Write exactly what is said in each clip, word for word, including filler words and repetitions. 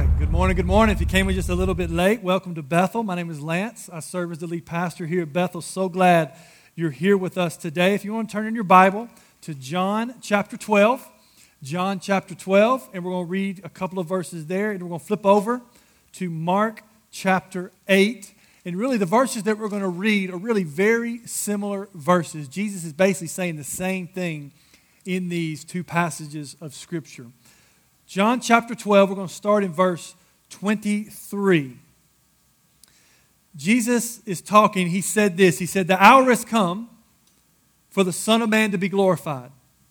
right. Good morning, good morning. If you came in just a little bit late, welcome to Bethel. My name is Lance. I serve as the lead pastor here at Bethel. So glad you're here with us today. If you want to turn in your Bible to John chapter twelve, John chapter twelve, and we're going to read a couple of verses there, and we're going to flip over to Mark chapter eight. And really the verses that we're going to read are really very similar verses. Jesus is basically saying the same thing in these two passages of Scripture. John chapter twelve, we're going to start in verse twenty-three. Jesus is talking. He said this. He said, "The hour has come for the Son of Man to be glorified.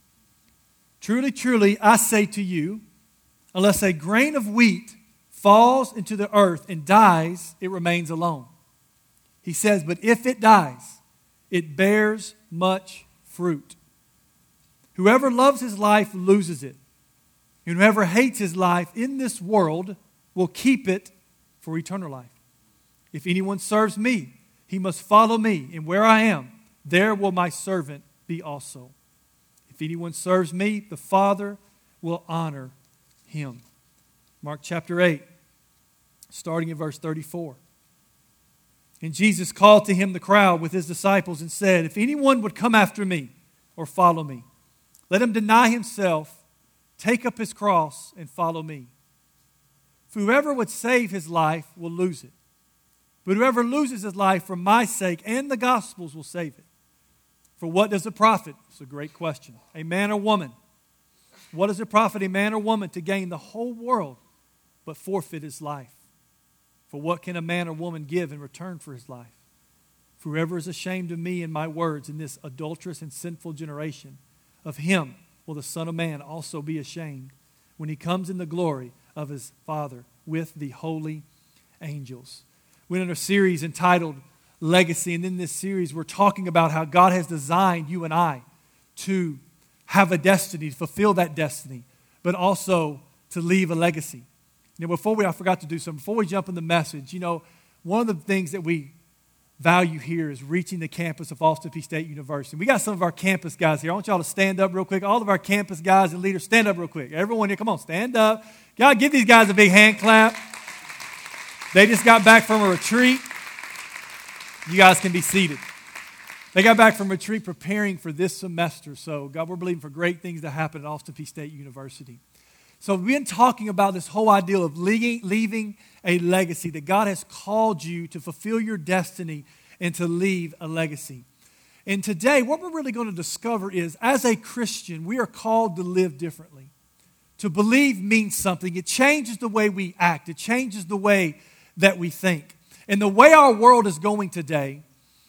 Truly, truly, I say to you, unless a grain of wheat falls into the earth and dies, it remains alone." He says, "But if it dies, it bears much fruit. Whoever loves his life loses it. And whoever hates his life in this world will keep it for eternal life. If anyone serves me, he must follow me, and where I am, there will my servant be also. If anyone serves me, the Father will honor him." Mark chapter eight, starting in verse thirty-four. "And Jesus called to him the crowd with his disciples and said, 'If anyone would come after me or follow me, let him deny himself, take up his cross, and follow me. For whoever would save his life will lose it. But whoever loses his life for my sake and the gospel's will save it. For what does it profit?'" It's a great question. "A man or woman? What does it profit a man or woman to gain the whole world but forfeit his life? For what can a man or woman give in return for his life? For whoever is ashamed of me and my words in this adulterous and sinful generation, of him will the Son of Man also be ashamed when he comes in the glory of his Father with the holy angels." We're in a series entitled Legacy, and in this series we're talking about how God has designed you and I to have a destiny, to fulfill that destiny, but also to leave a legacy. You know, before we, I forgot to do something. Before we jump in the message, you know, one of the things that we value here is reaching the campus of Austin Peay State University. We got some of our campus guys here. I want y'all to stand up real quick. All of our campus guys and leaders, stand up real quick. Everyone here, come on, stand up. Y'all give these guys a big hand clap. They just got back from a retreat. You guys can be seated. They got back from retreat preparing for this semester. So, God, we're believing for great things to happen at Austin Peay State University. So we've been talking about this whole ideal of leaving a legacy, that God has called you to fulfill your destiny and to leave a legacy. And today, what we're really going to discover is, as a Christian, we are called to live differently. To believe means something. It changes the way we act. It changes the way that we think. And the way our world is going today,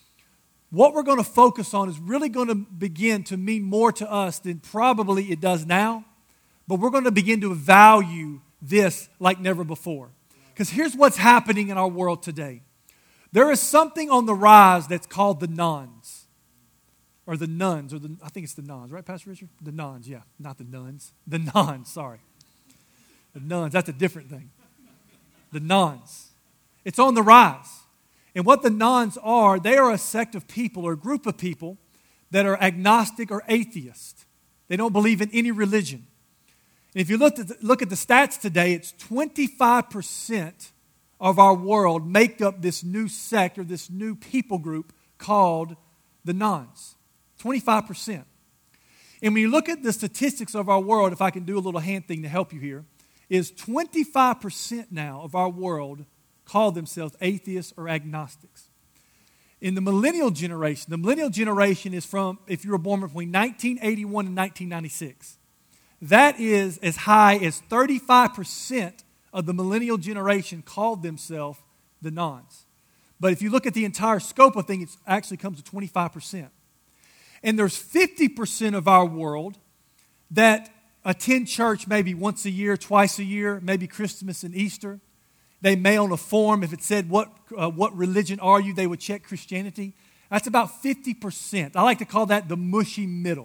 what we're going to focus on is really going to begin to mean more to us than probably it does now. But we're going to begin to value this like never before. Because here's what's happening in our world today. There is something on the rise that's called the nones. Or the nuns, or the, I think it's the nuns, right, Pastor Richard? The nuns, yeah, not the nuns. The nuns, sorry. The nuns, that's a different thing. The nuns. It's on the rise. And what the nuns are, they are a sect of people or a group of people that are agnostic or atheist. They don't believe in any religion. And if you look at, the, look at the stats today, it's twenty-five percent of our world make up this new sect or this new people group called the nones. twenty-five percent. And when you look at the statistics of our world, if I can do a little hand thing to help you here, is twenty-five percent now of our world call themselves atheists or agnostics. In the millennial generation, the millennial generation is from, if you were born between nineteen eighty-one and nineteen ninety-six. That is as high as thirty-five percent of the millennial generation called themselves the nones. But if you look at the entire scope of things, it actually comes to twenty-five percent. And there's fifty percent of our world that attend church maybe once a year, twice a year, maybe Christmas and Easter. They may on a form, if it said, what, uh, what religion are you, they would check Christianity. That's about fifty percent. I like to call that the mushy middle.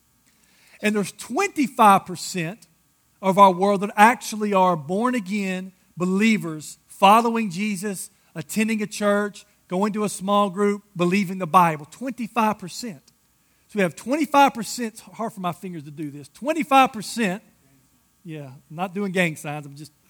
And there's twenty-five percent of our world that actually are born-again believers, following Jesus, attending a church, going to a small group, believing the Bible. twenty-five percent. So we have twenty-five percent, it's hard for my fingers to do this, twenty-five percent, yeah, I'm not doing gang signs, I'm just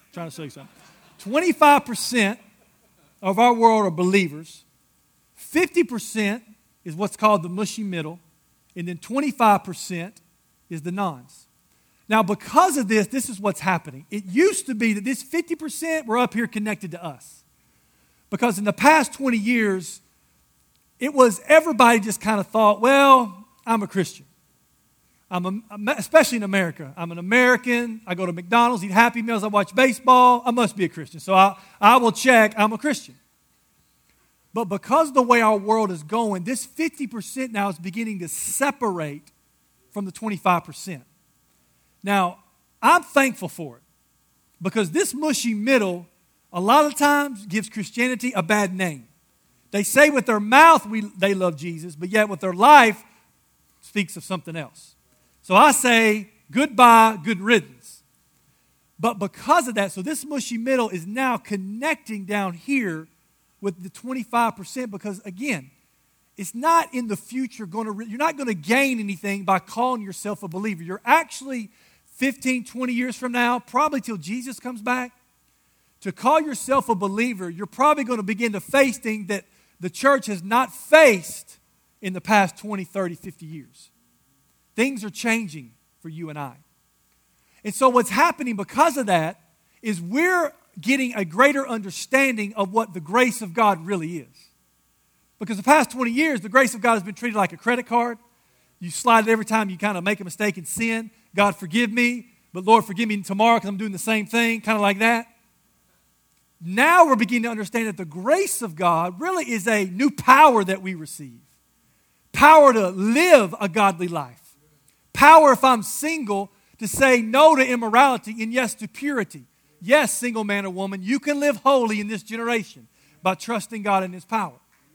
trying to show you something. twenty-five percent of our world are believers. fifty percent is what's called the mushy middle. And then twenty-five percent is the nons. Now, because of this, this is what's happening. It used to be that this fifty percent were up here connected to us. Because in the past twenty years, it was everybody just kind of thought, well, I'm a Christian. I'm a, especially in America. I'm an American. I go to McDonald's, eat Happy Meals. I watch baseball. I must be a Christian. So I, I will check I'm a Christian. But because of the way our world is going, this fifty percent now is beginning to separate from the twenty-five percent. Now, I'm thankful for it because this mushy middle a lot of times gives Christianity a bad name. They say with their mouth we, they love Jesus, but yet with their life speaks of something else. So I say goodbye, good riddance. But because of that, so this mushy middle is now connecting down here with the twenty-five percent because, again, it's not in the future going to, you're not going to gain anything by calling yourself a believer. You're actually fifteen, twenty years from now, probably till Jesus comes back, to call yourself a believer, you're probably going to begin to face things that the church has not faced in the past twenty, thirty, fifty years. Things are changing for you and I. And so what's happening because of that is we're getting a greater understanding of what the grace of God really is. Because the past twenty years, the grace of God has been treated like a credit card. You slide it every time you kind of make a mistake and sin. God, forgive me, but Lord, forgive me tomorrow because I'm doing the same thing, kind of like that. Now we're beginning to understand that the grace of God really is a new power that we receive. Power to live a godly life. Power, if I'm single, to say no to immorality and yes to purity. Yes, single man or woman, you can live holy in this generation by trusting God in His power.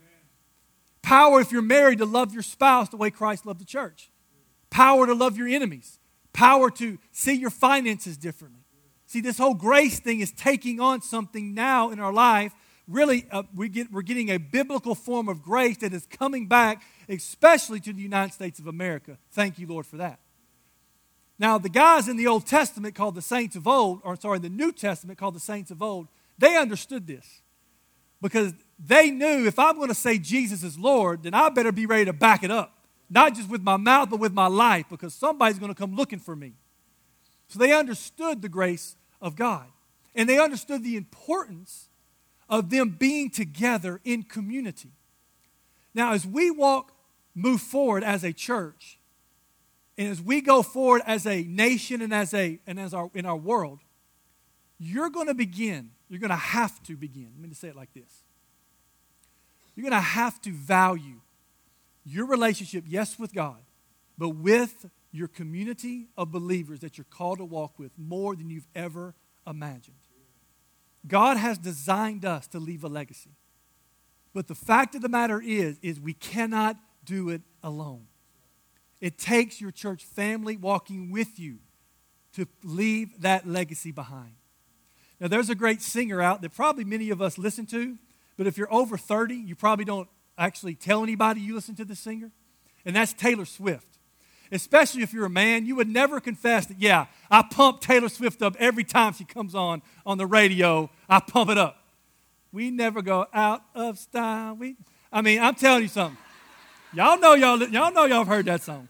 Power, if you're married, to love your spouse the way Christ loved the church. Power to love your enemies. Power to see your finances differently. See, this whole grace thing is taking on something now in our life. Really, uh, we get, we're getting a biblical form of grace that is coming back, especially to the United States of America. Thank you, Lord, for that. Now, the guys in the Old Testament called the saints of old, or sorry, the New Testament called the saints of old, they understood this. Because they knew if I'm going to say Jesus is Lord, then I better be ready to back it up. Not just with my mouth, but with my life, because somebody's going to come looking for me. So they understood the grace of God. And they understood the importance of them being together in community. Now, as we walk, move forward as a church, and as we go forward as a nation and as a and as our in our world, you're going to begin, you're going to have to begin. Let me just say it like this. You're going to have to value your relationship, yes, with God, but with your community of believers that you're called to walk with more than you've ever imagined. God has designed us to leave a legacy. But the fact of the matter is, is we cannot do it alone. It takes your church family walking with you to leave that legacy behind. Now, there's a great singer out that probably many of us listen to, but if you're over thirty, you probably don't actually tell anybody you listen to the singer, and that's Taylor Swift. Especially if you're a man, you would never confess that, yeah, I pump Taylor Swift up every time she comes on on the radio. I pump it up. We never go out of style. We, I mean, I'm telling you something. Y'all know y'all, y'all know y'all have heard that song.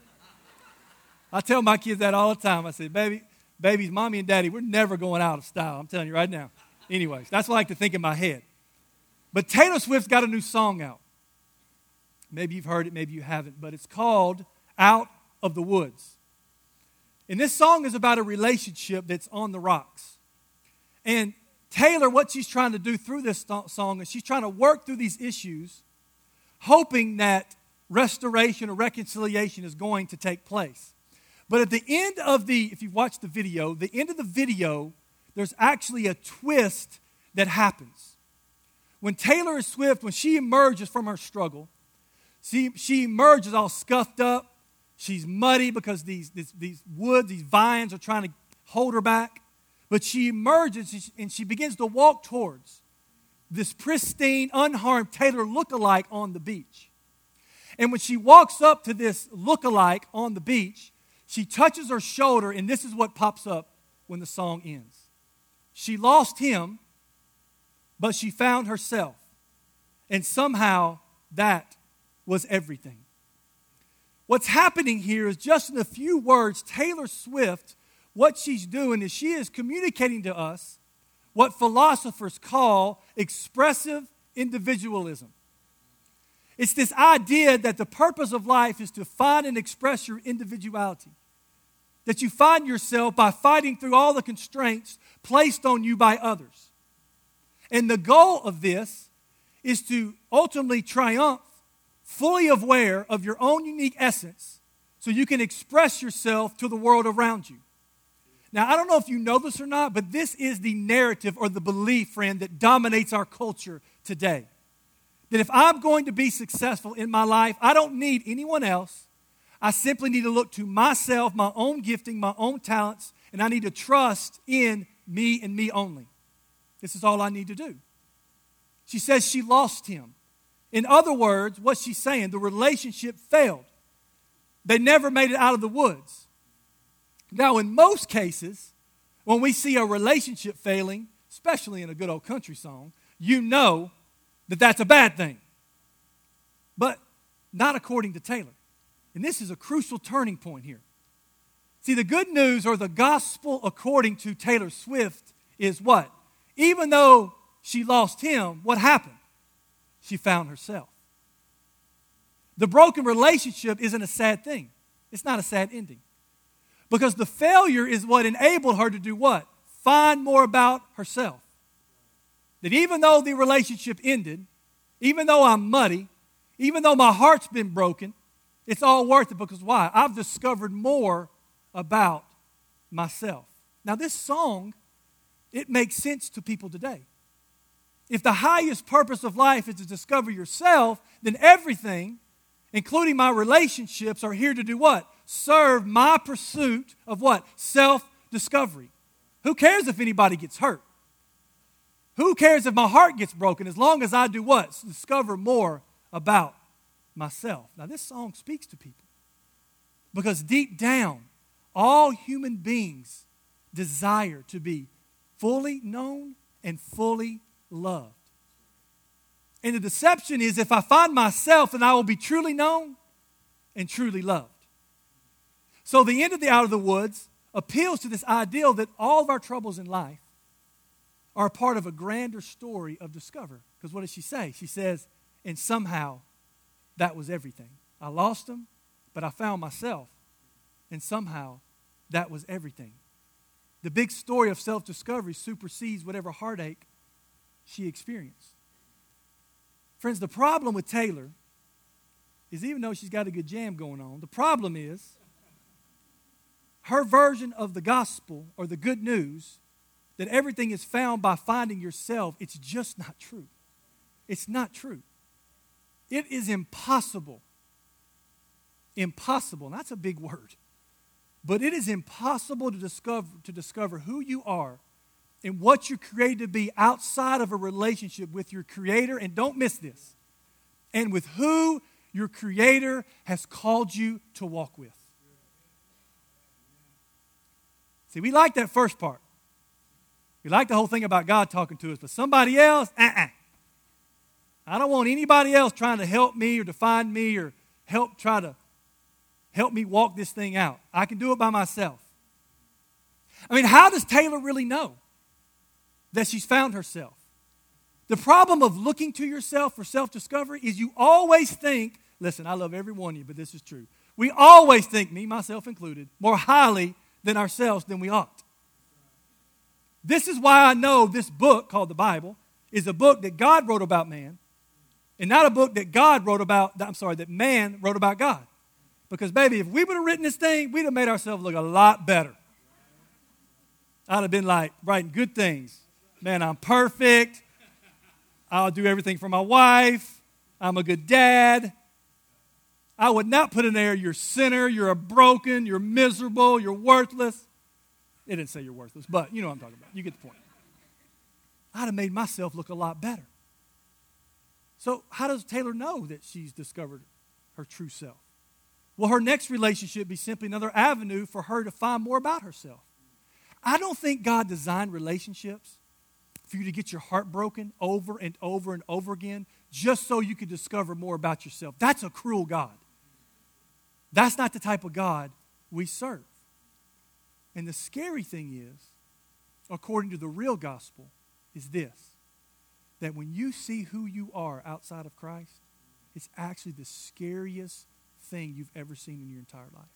I tell my kids that all the time. I say, baby, babies, mommy and daddy, we're never going out of style. I'm telling you right now. Anyways, that's what I like to think in my head. But Taylor Swift's got a new song out. Maybe you've heard it, maybe you haven't, but it's called Out of the Woods. And this song is about a relationship that's on the rocks. And Taylor, what she's trying to do through this song is she's trying to work through these issues, hoping that restoration or reconciliation is going to take place. But at the end of the, if you watch the video, the end of the video, there's actually a twist that happens. When Taylor Swift, when she emerges from her struggle, she, she emerges all scuffed up. She's muddy because these, these, these woods, these vines are trying to hold her back. But she emerges and she begins to walk towards this pristine, unharmed Taylor lookalike on the beach. And when she walks up to this lookalike on the beach, she touches her shoulder, and this is what pops up when the song ends. She lost him, but she found herself. And somehow that was everything. What's happening here is just in a few words, Taylor Swift, what she's doing is she is communicating to us what philosophers call expressive individualism. It's this idea that the purpose of life is to find and express your individuality. That you find yourself by fighting through all the constraints placed on you by others. And the goal of this is to ultimately triumph, fully aware of your own unique essence, so you can express yourself to the world around you. Now, I don't know if you know this or not, but this is the narrative or the belief, friend, that dominates our culture today. That if I'm going to be successful in my life, I don't need anyone else. I simply need to look to myself, my own gifting, my own talents, and I need to trust in me and me only. This is all I need to do. She says she lost him. In other words, what she's saying, the relationship failed. They never made it out of the woods. Now, in most cases, when we see a relationship failing, especially in a good old country song, you know that that's a bad thing. But not according to Taylor. And this is a crucial turning point here. See, the good news or the gospel according to Taylor Swift is what? Even though she lost him, what happened? She found herself. The broken relationship isn't a sad thing. It's not a sad ending. Because the failure is what enabled her to do what? Find more about herself. That even though the relationship ended, even though I'm muddy, even though my heart's been broken, it's all worth it because why? I've discovered more about myself. Now this song, it makes sense to people today. If the highest purpose of life is to discover yourself, then everything, including my relationships, are here to do what? Serve my pursuit of what? Self-discovery. Who cares if anybody gets hurt? Who cares if my heart gets broken as long as I do what? Discover more about myself. Now this song speaks to people because deep down, all human beings desire to be fully known and fully loved. And the deception is if I find myself, then I will be truly known and truly loved. So the end of the Out of the Woods appeals to this ideal that all of our troubles in life are a part of a grander story of discover. Because what does she say? She says, and somehow that was everything. I lost him, but I found myself. And somehow that was everything. The big story of self-discovery supersedes whatever heartache she experienced. Friends, the problem with Taylor is even though she's got a good jam going on, the problem is her version of the gospel or the good news that everything is found by finding yourself, it's just not true. It's not true. It is impossible. Impossible. And that's a big word. But it is impossible to discover, to discover who you are and what you're created to be outside of a relationship with your Creator. And don't miss this. And with who your Creator has called you to walk with. See, we like that first part. We like the whole thing about God talking to us, but somebody else, uh-uh. I don't want anybody else trying to help me or define me or help try to help me walk this thing out. I can do it by myself. I mean, how does Taylor really know that she's found herself? The problem of looking to yourself for self-discovery is you always think, listen, I love every one of you, but this is true. We always think, me, myself included, more highly than ourselves than we ought. This is why I know this book called the Bible is a book that God wrote about man and not a book that God wrote about, I'm sorry, that man wrote about God. Because, baby, if we would have written this thing, we'd have made ourselves look a lot better. I'd have been like writing good things. Man, I'm perfect. I'll do everything for my wife. I'm a good dad. I would not put in there, you're a sinner, you're a broken, you're miserable, you're worthless. It didn't say you're worthless, but you know what I'm talking about. You get the point. I'd have made myself look a lot better. So how does Taylor know that she's discovered her true self? Will her next relationship be simply another avenue for her to find more about herself? I don't think God designed relationships for you to get your heart broken over and over and over again just so you could discover more about yourself. That's a cruel God. That's not the type of God we serve. And the scary thing is, according to the real gospel, is this, that when you see who you are outside of Christ, it's actually the scariest thing you've ever seen in your entire life.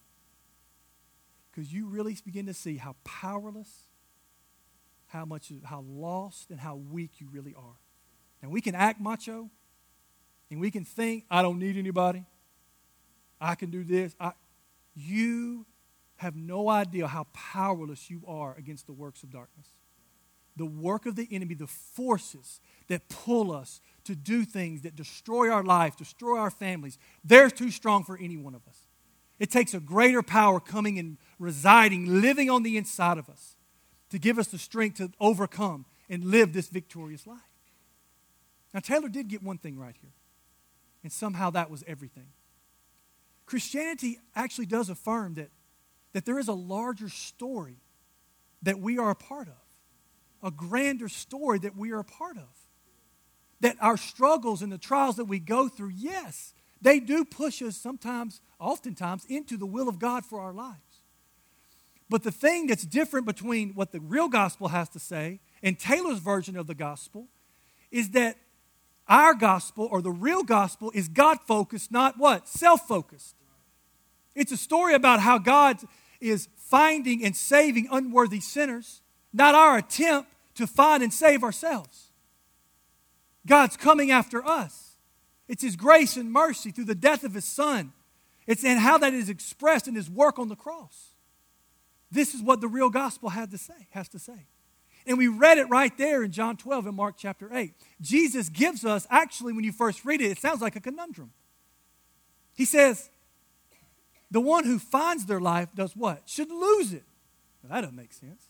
Because you really begin to see how powerless, how much, how lost, and how weak you really are. And we can act macho, and we can think, I don't need anybody. I can do this. I, you have no idea how powerless you are against the works of darkness. The work of the enemy, the forces that pull us to do things that destroy our life, destroy our families, they're too strong for any one of us. It takes a greater power coming and residing, living on the inside of us to give us the strength to overcome and live this victorious life. Now, Taylor did get one thing right here, and somehow that was everything. Christianity actually does affirm that, that there is a larger story that we are a part of, a grander story that we are a part of. That our struggles and the trials that we go through, yes, they do push us sometimes, oftentimes, into the will of God for our lives. But the thing that's different between what the real gospel has to say and Taylor's version of the gospel is that our gospel, or the real gospel, is God-focused, not what? Self-focused. It's a story about how God is finding and saving unworthy sinners, not our attempt to find and save ourselves. God's coming after us. It's His grace and mercy through the death of His Son. It's in how that is expressed in His work on the cross. This is what the real gospel had to say, has to say. And we read it right there in John twelve and Mark chapter eight. Jesus gives us, actually, when you first read it, it sounds like a conundrum. He says, the one who finds their life does what? Should lose it. Now, that doesn't make sense.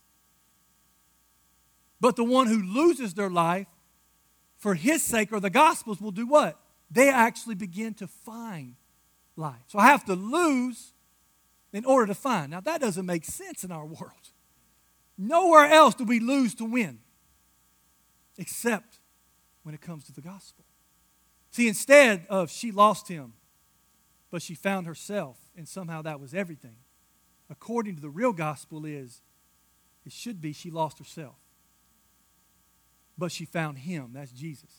But the one who loses their life for His sake, or the gospel's, will do what? They actually begin to find life. So I have to lose in order to find. Now, that doesn't make sense in our world. Nowhere else do we lose to win, except when it comes to the gospel. See, instead of she lost him, but she found herself, and somehow that was everything, according to the real gospel is, it should be she lost herself, but she found Him, that's Jesus.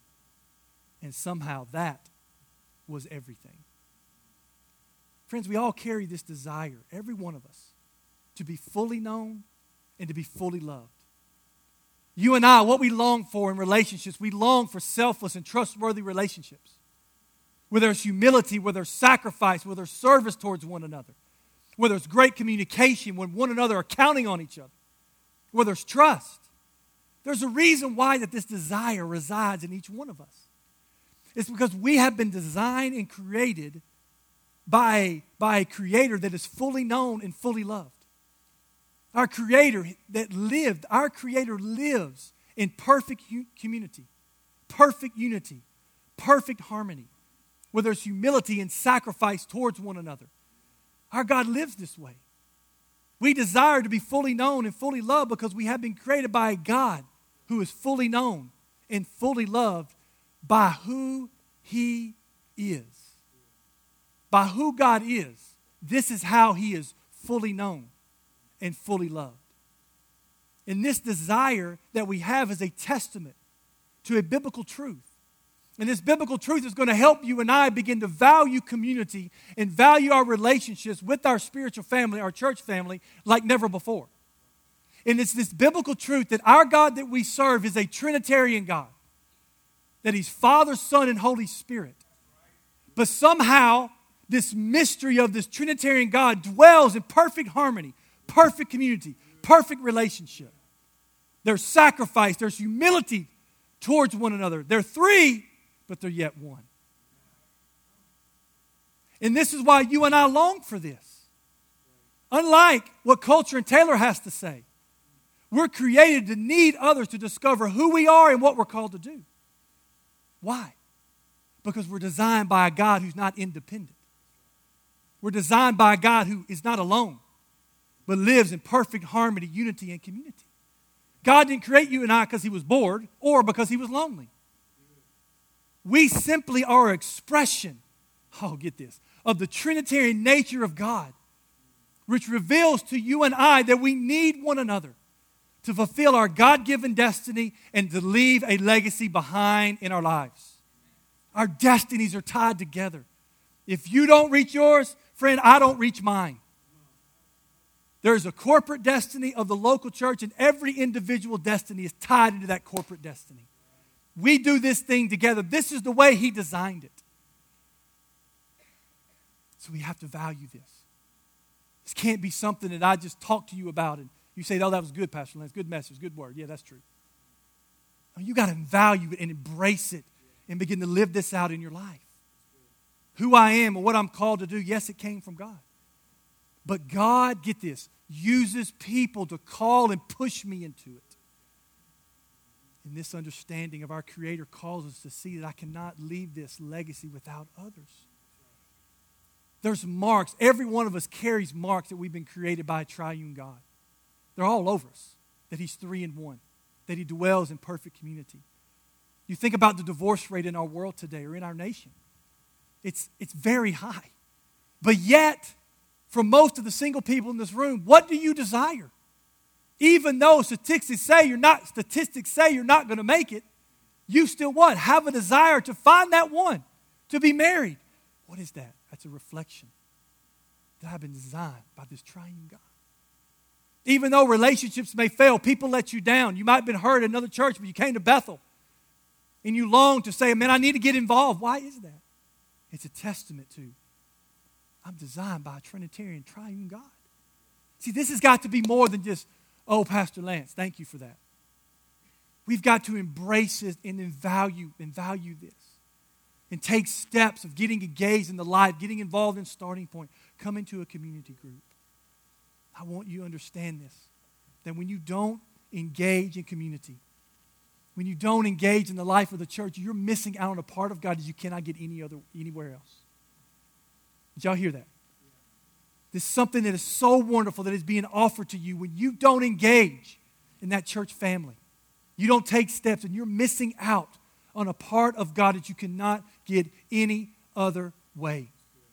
And somehow that was everything. Friends, we all carry this desire, every one of us, to be fully known and to be fully loved. You and I, what we long for in relationships, we long for selfless and trustworthy relationships. Where there's humility, where there's sacrifice, where there's service towards one another. Where there's great communication, when one another are counting on each other. Where there's trust. There's a reason why that this desire resides in each one of us. It's because we have been designed and created by, by a Creator that is fully known and fully loved. Our Creator that lived, our Creator lives in perfect community, perfect unity, perfect harmony, where there's humility and sacrifice towards one another. Our God lives this way. We desire to be fully known and fully loved because we have been created by a God who is fully known and fully loved by who He is. By who God is, this is how He is fully known and fully loved. And this desire that we have is a testament to a biblical truth. And this biblical truth is going to help you and I begin to value community and value our relationships with our spiritual family, our church family, like never before. And it's this biblical truth that our God that we serve is a Trinitarian God. That He's Father, Son, and Holy Spirit. But somehow, this mystery of this Trinitarian God dwells in perfect harmony, perfect community, perfect relationship. There's sacrifice, there's humility towards one another. They're three, but they're yet one. And this is why you and I long for this. Unlike what culture and Taylor has to say, we're created to need others to discover who we are and what we're called to do. Why? Because we're designed by a God who's not independent. We're designed by a God who is not alone. but lives in perfect harmony, unity, and community. God didn't create you and I because he was bored or because he was lonely. We simply are an expression, oh, get this, of the Trinitarian nature of God, which reveals to you and I that we need one another to fulfill our God-given destiny and to leave a legacy behind in our lives. Our destinies are tied together. If you don't reach yours, friend, I don't reach mine. There's a corporate destiny of the local church, and every individual destiny is tied into that corporate destiny. We do this thing together. This is the way he designed it. So we have to value this. This can't be something that I just talk to you about and you say, oh, that was good, Pastor Lance. Good message, good word. Yeah, that's true. No, you got to value it and embrace it and begin to live this out in your life. Who I am and what I'm called to do, yes, it came from God. But God, get this, uses people to call and push me into it. And this understanding of our Creator calls us to see that I cannot leave this legacy without others. There's marks. Every one of us carries marks that we've been created by a triune God. They're all over us. That he's three in one. That he dwells in perfect community. You think about the divorce rate in our world today or in our nation. It's, it's very high. But yet, for most of the single people in this room, what do you desire? Even though statistics say you're not, statistics say you're not going to make it, you still what? Have a desire to find that one, to be married. What is that? That's a reflection that I've been designed by this triune God. Even though relationships may fail, people let you down. You might have been hurt at another church, but you came to Bethel. And you long to say, man, I need to get involved. Why is that? It's a testament to, I'm designed by a Trinitarian triune God. See, this has got to be more than just, oh, Pastor Lance, thank you for that. We've got to embrace it and then value, and value this. And take steps of getting engaged in the life, getting involved in Starting Point. Come into a community group. I want you to understand this. That when you don't engage in community, when you don't engage in the life of the church, you're missing out on a part of God that you cannot get any other anywhere else. Did y'all hear that? This is something that is so wonderful that is being offered to you when you don't engage in that church family. You don't take steps and you're missing out on a part of God that you cannot get any other way.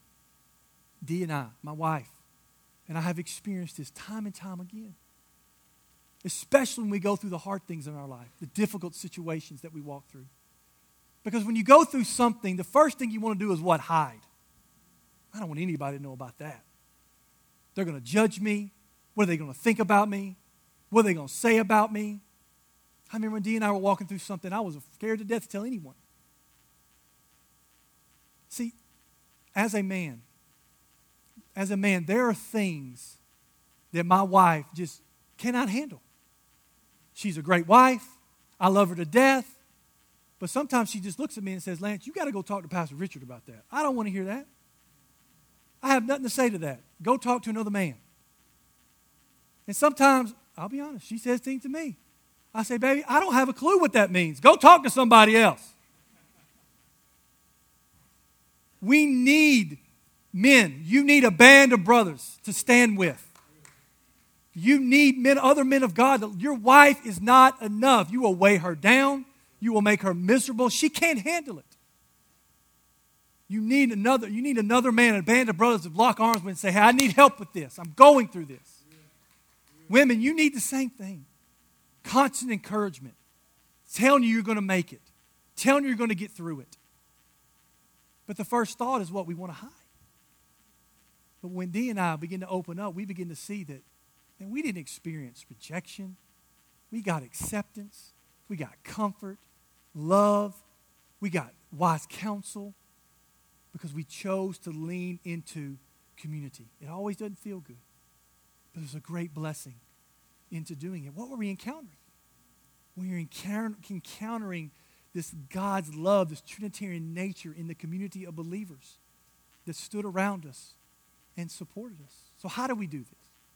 Dee and I, my wife, and I have experienced this time and time again. Especially when we go through the hard things in our life, the difficult situations that we walk through. Because when you go through something, the first thing you want to do is what? Hide. I don't want anybody to know about that. They're going to judge me. What are they going to think about me? What are they going to say about me? I remember when Dee and I were walking through something, I was scared to death to tell anyone. See, as a man, as a man, there are things that my wife just cannot handle. She's a great wife. I love her to death. But sometimes she just looks at me and says, Lance, you got to go talk to Pastor Richard about that. I don't want to hear that. I have nothing to say to that. Go talk to another man. And sometimes, I'll be honest, she says things to me. I say, baby, I don't have a clue what that means. Go talk to somebody else. We need men. You need a band of brothers to stand with. You need men, other men of God. Your wife is not enough. You will weigh her down. You will make her miserable. She can't handle it. You need another, you need another man, a band of brothers to lock arms with and say, hey, I need help with this. I'm going through this. Women, you need the same thing. Constant encouragement. Telling you you're going to make it. Telling you you're going to get through it. But the first thought is what we want to hide. But when Dee and I begin to open up, we begin to see that and we didn't experience rejection. We got acceptance. We got comfort, love. We got wise counsel because we chose to lean into community. It always doesn't feel good, but there's a great blessing into doing it. What were we encountering? We were encounter- encountering this God's love, this Trinitarian nature in the community of believers that stood around us and supported us. So how do we do this?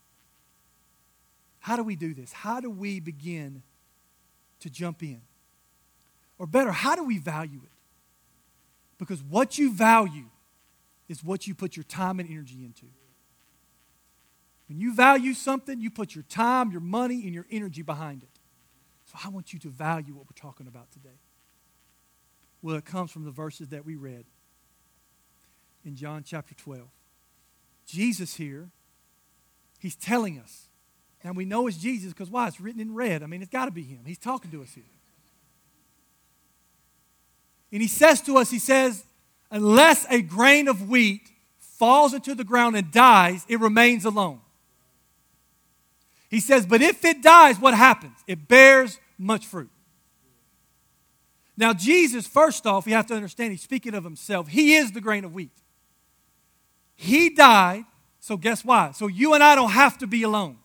How do we do this? How do we begin to jump in? Or better, how do we value it? Because what you value is what you put your time and energy into. When you value something, you put your time, your money, and your energy behind it. So I want you to value what we're talking about today. Well, it comes from the verses that we read in John chapter twelve. Jesus here, he's telling us. And we know it's Jesus because why? It's written in red. I mean, it's got to be him. He's talking to us here. And he says to us, he says, unless a grain of wheat falls into the ground and dies, it remains alone. He says, but if it dies, what happens? It bears much fruit. Now, Jesus, first off, you have to understand, he's speaking of himself. He is the grain of wheat. He died, so guess why? So you and I don't have to be alone.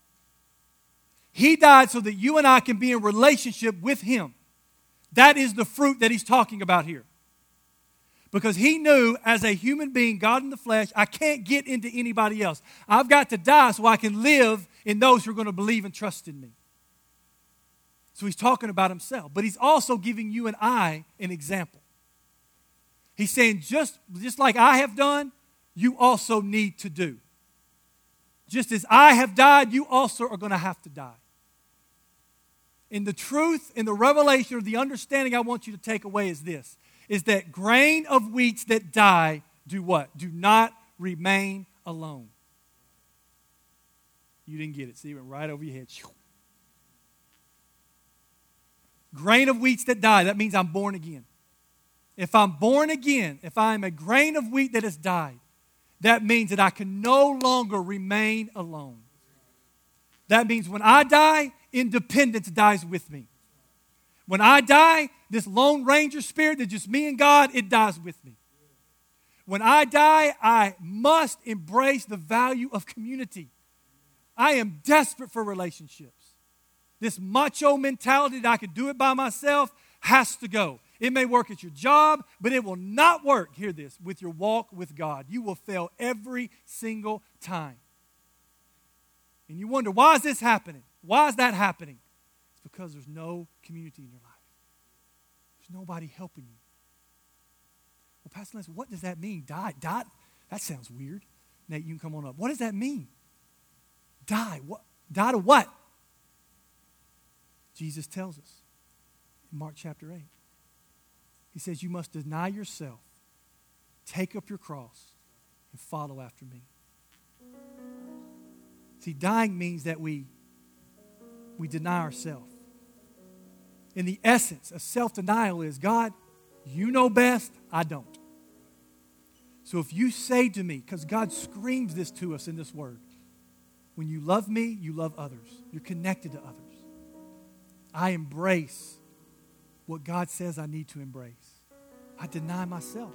He died so that you and I can be in relationship with him. That is the fruit that he's talking about here. Because he knew as a human being, God in the flesh, I can't get into anybody else. I've got to die so I can live in those who are going to believe and trust in me. So he's talking about himself. But he's also giving you and I an example. He's saying just, just like I have done, you also need to do. Just as I have died, you also are going to have to die. And the truth and the revelation or the understanding I want you to take away is this, is that grain of wheats that die do what? Do not remain alone. You didn't get it. See, it went right over your head. Grain of wheats that die, that means I'm born again. If I'm born again, if I am a grain of wheat that has died, that means that I can no longer remain alone. That means when I die, independence dies with me. When I die, this Lone Ranger spirit that's just me and God, it dies with me. When I die, I must embrace the value of community. I am desperate for relationships. This macho mentality that I could do it by myself has to go. It may work at your job, but it will not work, hear this, with your walk with God. You will fail every single time. And you wonder, why is this happening? Why is that happening? It's because there's no community in your life. There's nobody helping you. Well, Pastor Lance, what does that mean? Die? Die? That sounds weird. Nate, you can come on up. What does that mean? Die? What? Die to what? Jesus tells us in Mark chapter eight. He says, you must deny yourself, take up your cross, and follow after me. See, dying means that we, we deny ourselves. And the essence of self-denial is, God, you know best, I don't. So if you say to me, because God screams this to us in this word, when you love me, you love others. You're connected to others. I embrace what God says I need to embrace. I deny myself.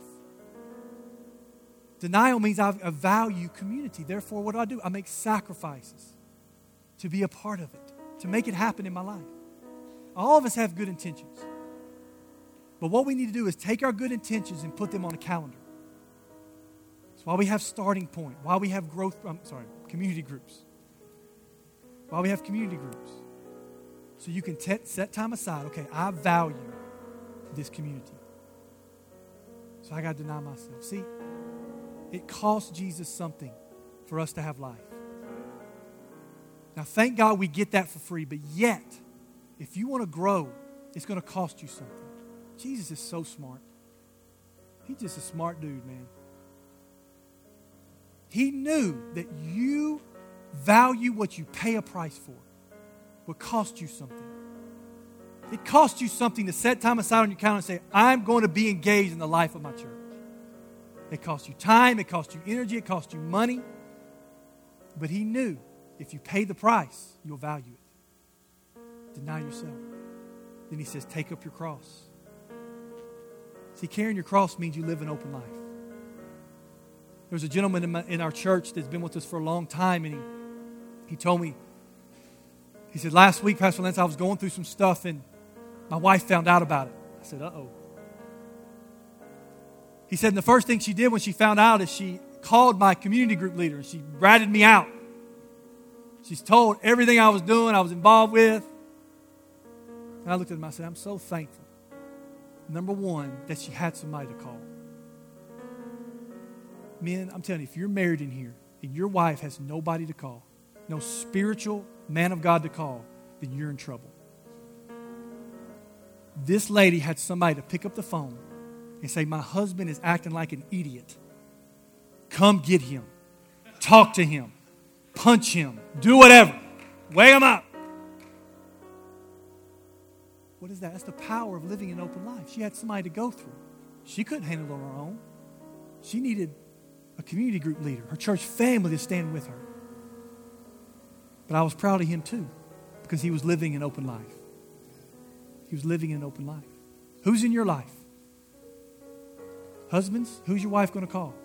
Denial means I value community. Therefore, what do I do? I make sacrifices to be a part of it, to make it happen in my life. All of us have good intentions. But what we need to do is take our good intentions and put them on a calendar. That's why we have starting point, why we have growth, I'm sorry, community groups. Why we have community groups. So you can t- set time aside. Okay, I value this community. So I got to deny myself. See, it cost Jesus something for us to have life. Now, thank God we get that for free, but yet, if you want to grow, it's going to cost you something. Jesus is so smart. He's just a smart dude, man. He knew that you value what you pay a price for would cost you something. It costs you something to set time aside on your calendar and say, I'm going to be engaged in the life of my church. It costs you time, it costs you energy, it costs you money. But he knew if you pay the price, you'll value it. Deny yourself. Then he says, take up your cross. See, carrying your cross means you live an open life. There was a gentleman in, my, in our church that's been with us for a long time, and he, he told me, he said, last week, Pastor Lance, I was going through some stuff, and my wife found out about it. I said, uh-oh. He said, and the first thing she did when she found out is she called my community group leader, and she ratted me out. She's told everything I was doing, I was involved with. And I looked at him, I said, I'm so thankful. Number one, that she had somebody to call. Men, I'm telling you, if you're married in here, and your wife has nobody to call, no spiritual man of God to call, then you're in trouble. This lady had somebody to pick up the phone and say, my husband is acting like an idiot. Come get him. Talk to him. Punch him. Do whatever. Wake him up. What is that? That's the power of living an open life. She had somebody to go through. She couldn't handle it on her own. She needed a community group leader, her church family to stand with her. But I was proud of him too, because he was living an open life. He was living an open life. Who's in your life? Husbands, who's your wife going to call?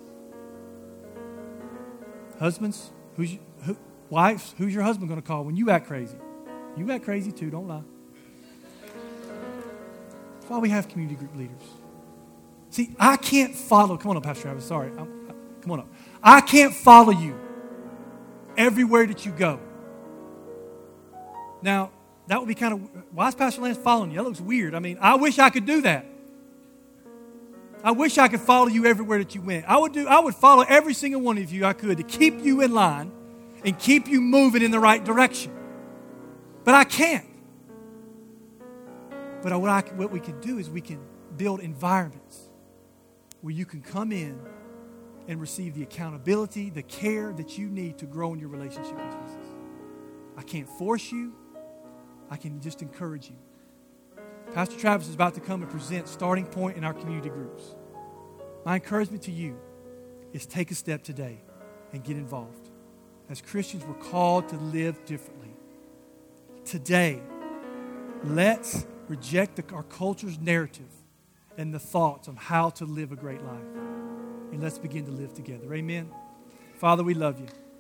Husbands, who's your, who, wives, who's your husband going to call when you act crazy? You act crazy too, don't lie. That's why we have community group leaders. See, I can't follow. Come on up, Pastor Travis. Sorry. I'm, I, come on up. I can't follow you everywhere that you go. Now, that would be kind of, why is Pastor Lance following you? That looks weird. I mean, I wish I could do that. I wish I could follow you everywhere that you went. I would do. I would follow every single one of you I could to keep you in line and keep you moving in the right direction. But I can't. But what, I, what we can do is we can build environments where you can come in and receive the accountability, the care that you need to grow in your relationship with Jesus. I can't force you. I can just encourage you. Pastor Travis is about to come and present Starting Point in our community groups. My encouragement to you is take a step today and get involved. As Christians, we're called to live differently. Today, let's reject the, our culture's narrative and the thoughts on how to live a great life. And let's begin to live together. Amen. Father, we love you.